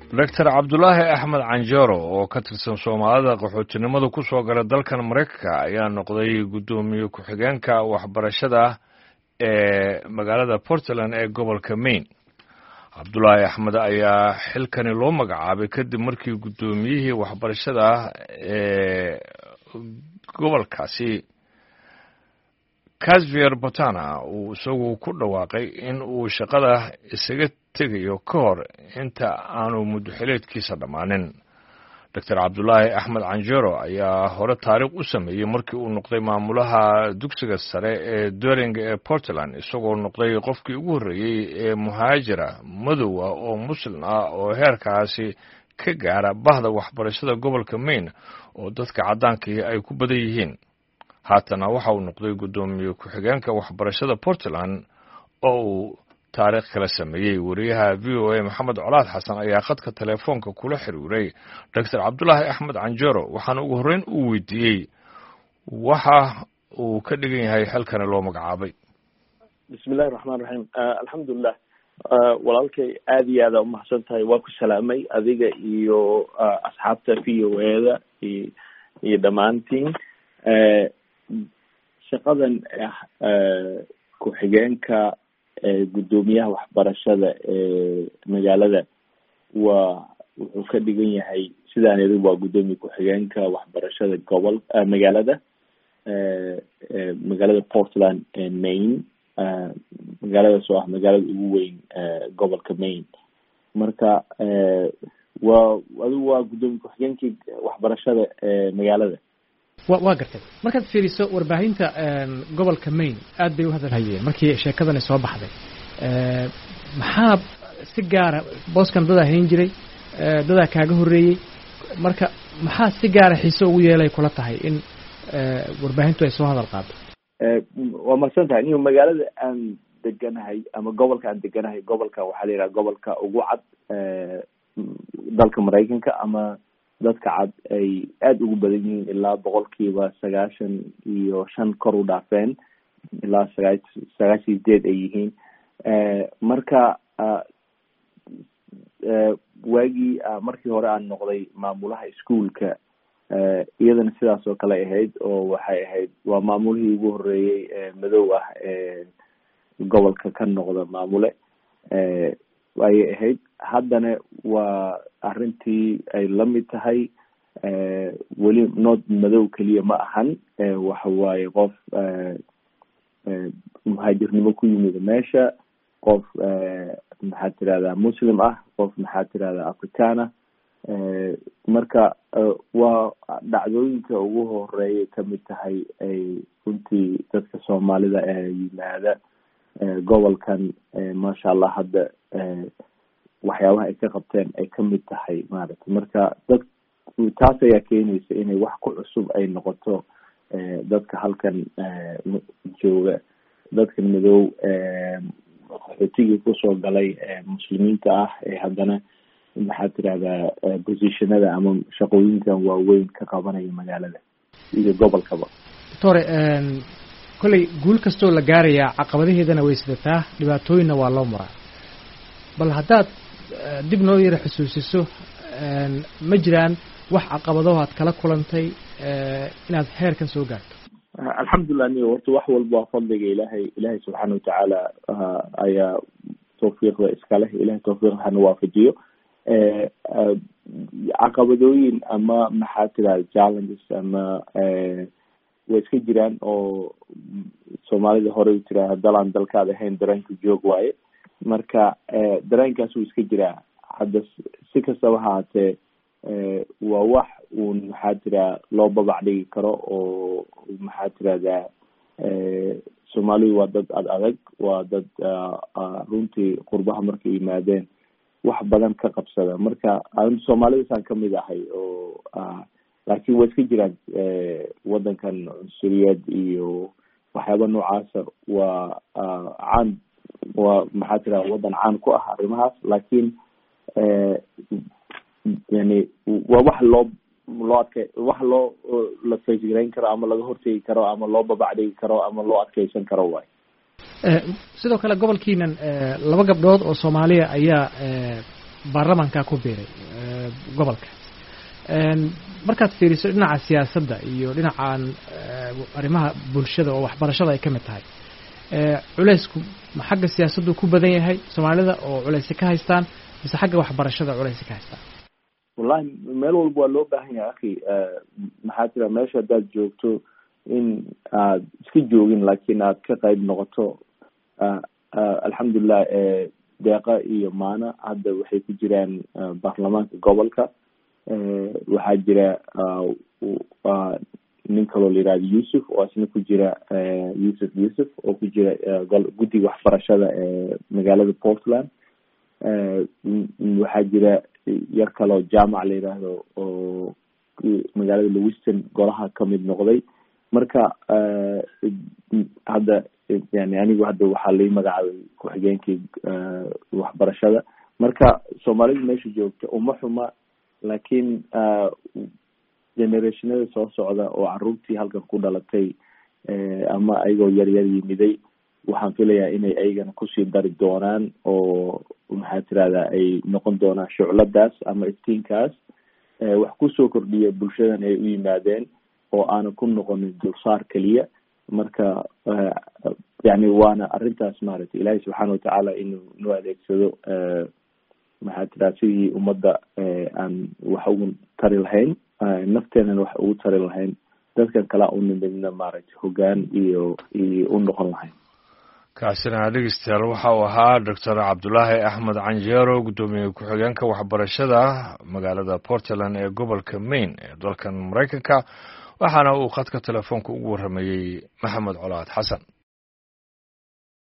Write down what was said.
Dr. Cabdullaahi Axmed Canjaro oo ka tirsan Soomaalida qaxootinimada ku soo galay dalkan Mareykanka ayaa noqday gudoomiye ku-xigeenka waxbarashada ee magaalada Portland ee gobolka Maine. Cabdullaahi Axmed ayaa xilkani loo magacaabay kadib markii gudoomiyihii waxbarashada ee gobolkaasi Xavier Botana uu isagu ku dhawaaqay in uu shaqada isaga tegayo ka hor inta aanu muddaxileedkiisa dhammaanin. Dr. Cabdullaahi Axmed Canjaro ayaa hore taariikh u sameeyey markii uu noqday maamulaha dugsiga sare ee Doring ee Portland, isagoo noqday qofkii ugu horreeyey ee muhaajira madow ah oo muslim ah oo heerkaasi ka gaara bahda waxbarashada gobolka Maine oo dadka cadaankii ay ku badan yihiin. haatana waxa uu noqday gudoomiye ku-xigeenka waxbarashada Portland oo uu taariikh kala sameeyey. wariyaha VOA Maxamed Colaad Xasan ayaa khadka telefoonka kula xiriiray Dr. Cabdullaahi Axmed Canjaro waxaana ugu horreyn uu weydiiyey waxa uu ka dhigan yahay xilkani loo magacaabay. bismillahi raxmaan raxiim. alxamdulilah walaalkay aad iyo aada umahadsan tahay. waa ku salaamay adiga iyo asxaabta VOA-da iyo dhammaantiin. shaqadan ku-xigeenka gudoomiyaha waxbarashada ee magaalada wuxuu ka dhigan yahay sidaan iri waa gudoomiye ku-xigeenka waxbarashada magaalada Portland ee Maine. magaaladaas oo ah magaalada ugu weyn gobolka Maine. marka adigu waa gudoomiye ku-xigeenkii waxbarashada ee magaalada. waa gartay. markaad fiiriso warbaahinta gobolka Maine aad bay u hadalhayeen markii sheekadani soo baxday. maxaa si gaara booskan dada hayn jiray dada kaaga horeeyay, marka maxaa si gaara xiiso ugu yeelay kula tahay in warbaahintu ay soo hadal qaado? waa mahadsan tahay. niyo magaalada aan deganahay ama gobolka aan deganahay, gobolka waxaa la yidhaha gobolka ugu cad dalka Mareykanka, ama dadka cad ay aada ugu badan yihiin ilaa 95% kor u dhaafeen, ilaa 98 ay yihiin. marka markii hore aan noqday maamulaha iskuolka, iyadana sidaas oo kale ahayd, oo waxay ahayd waa maamulihii ugu horeeyey madow ah ee gobolka ka noqda maamule ayay ahayd. haddana waa arrintii ay la mid tahay. weli nood madow keliya ma ahan, waxa waaye qof muhaajirnimo ku yimid meesha, qof maxaad tirahdaa muslim ah, qof maxaad tirahdaa afrikaan ah. marka waa dhacdooyinka ugu horeeyay kamid tahay ay runtii dadka Soomaalida ee yimaada gobolkan maasha Allah hadda waxyaabaha ay ka qabteen ay kamid tahay maaragtay. marka taas ayaa keenaysa inay wax ku cusub ay noqoto dadka halkan jooga, dadka madow qaxootigii kusoo galay muslimiinta ah ee haddana maxaad tirahdaa positionada ama shaqooyinkan waaweyn ka qabanaya magaalada iyo gobolkaba. doctor, kolley guul kastoo la gaarayaa caqabadaheedana way sidataa, dhibaatooyinna waa loo maraa. bal haddaad dib noo yara xusuusiso, ma jiraan wax caqabado aad kala kulantay inaad heerkan soo gaarto? alxamdulilah. niyo horta wax walba waa fadliga ilaahay subxaana watacaala ayaa tawfiiqda iska leh. ilahay tawfiiq hana waafajiyo. caqabadooyin ama maxaa tirahda challenges ama way iska jiraan, oo Soomaalida hore u tiraahda dalaan dalkaad ahayn dareenka joog waaye. marka dareenkaas wuu iska jiraa. hadda si kastaba haatee waa wax uun maxaa tiraa loo babac dhigi karo, oo maxaa tirahdaa Soomaalidu waa dad adag, waa dad runtii qurbaha markay yimaadeen wax badan ka qabsada. marka Soomaalidasaan kamid ahay, oo laakiin way iska jiraan wadankan cunsuriyad iyo waxyaaba noocaasa. waa caan, waa maxaa tirahda wadan caan ku ah arrimahaas, laakiin yani waa wax la faysgarayn karo, ama laga hortegi karo, ama loo babacdhigi karo, ama loo adkeysan karo waay. sidoo kale gobolkiinan 2 gabdhood oo Soomaaliya ayaa baarlamaanka ku biiray gobolka markaad fiiriso dhinaca siyaasadda iyo dhinacan arrimaha bulshada oo waxbarashada ay ka mid tahay culaysku ma xagga siyaasaddu ku badan yahay soomaalida oo culaysi ka haystaan mise xagga waxbarashada culaysi ka haystaan wallahi meel walba waa loo baahan yahay akhi maxaa tira meesha haddaad joogto in aad iska joogin laakiin aad ka qayb noqoto alxamdulilah deeqa iyo maana hadda waxay ku jiraan baarlamaanka gobolka waxaa jira nin kaloo la yihahdo yusuf oo isna ku jira yusuf oo ku jira guddiga waxbarashada ee magaalada portland waxaa jira yar kaloo jaamac la yidhaahdo oo magaalada lewiston golaha kamid noqday marka hadda yani anigu hadda waxaa lai magacaabay ku-xigeenkii waxbarashada marka soomaalida meesha joogta uma xuma laakiin generationada soo socda oo caruurtii halkan ku dhalatay ama ayagoo yaryar yimiday waxaan filayaa inay ayagana kusii dari doonaan oo maxaa tirahdaa ay noqon doonaan shucladaas ama iftiinkaas wax kusoo kordhiya bulshadan ay u yimaadeen oo aanan ku noqonin dulsaar keliya marka yani waana arrintaas maaragtay ilaahay subxaana watacaala inuu noo adeegsado maxaa tiraa sidii ummadda aan wax ugu tari lahayn nafteenana wax ugu tari lahayn dadkan kalaa u nimidna maaragtay hoggaan iyo u noqon lahayn kaasina dhegeystayaal waxa uu ahaa doctor cabdulaahi axmed canjeero guddoomiye ku-xigeenka waxbarashada magaalada portland ee gobolka maine ee dalkan maraykanka waxaana uu khadka telefoonka ugu warramayey maxamed colaad xasan